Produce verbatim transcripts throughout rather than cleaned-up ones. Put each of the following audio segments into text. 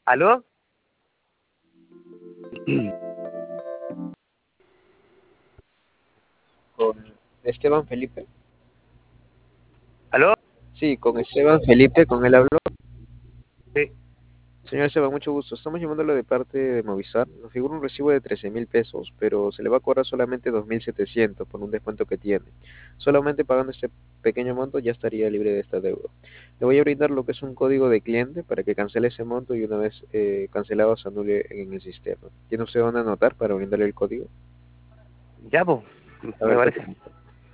¿Aló? Con Esteban Felipe. ¿Aló? Sí, con Esteban Felipe, con él hablo. Sí. Señor Esteban, mucho gusto. Estamos llamándolo de parte de Movistar. Nos figura un recibo de trece mil pesos, pero se le va a cobrar solamente dos mil setecientos por un descuento que tiene. Solamente pagando este pequeño monto ya estaría libre de esta deuda. Le voy a brindar lo que es un código de cliente para que cancele ese monto y una vez eh, cancelado se anule en el sistema. ¿Tiene usted dónde anotar para brindarle el código? Ya, pues, A me ver, te parece. permito.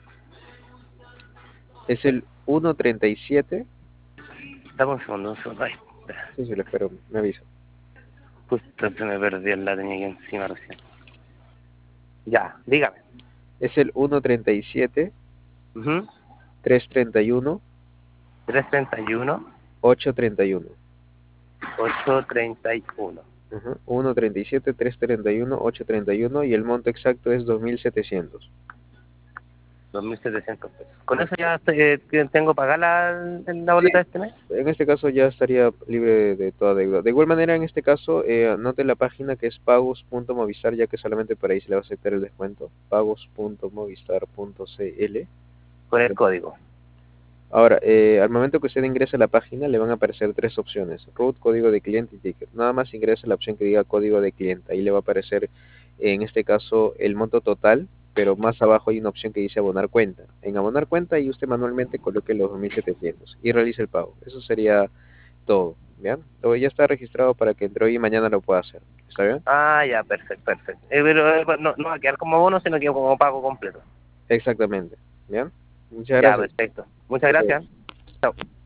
Es el ciento treinta y siete. Dame un segundo, un segundo. Ay, espera. Sí, sí, lo espero. Me avisa. Justo se me perdió, la tenía aquí encima recién. Ya, dígame. Es el ciento treinta y siete, Mhm. trescientos treinta y uno, trescientos treinta y uno, ochocientos treinta y uno. ochocientos treinta y uno. Ajá. ciento treinta y siete, trescientos treinta y uno, ochocientos treinta y uno y el monto exacto es dos mil setecientos. dos mil setecientos pesos. ¿Con eso ya eh, tengo pagar la, la Sí, boleta de este mes? en este caso ya estaría libre de, de toda deuda. De igual manera, en este caso, eh, anote la página que es pagos punto movistar, ya que solamente por ahí se le va a aceptar el descuento. pagos punto movistar punto cl. Con el código. Ahora, eh, al momento que usted ingresa a la página, le van a aparecer tres opciones: root, código de cliente y ticket. Nada más ingresa la opción que diga código de cliente. Ahí le va a aparecer, en este caso, el monto total, pero más abajo hay una opción que dice abonar cuenta. En abonar cuenta, y usted manualmente coloque los dos mil setecientos y realice el pago. Eso sería todo, ¿bien? Todo ya está registrado para que entre hoy y mañana lo pueda hacer. ¿Está bien? Ah, ya, perfecto, perfecto. Eh, pero eh, no, no va a quedar como bono, sino que como pago completo. Exactamente. ¿Bien? Muchas Ya, gracias. perfecto. Muchas gracias. Chao.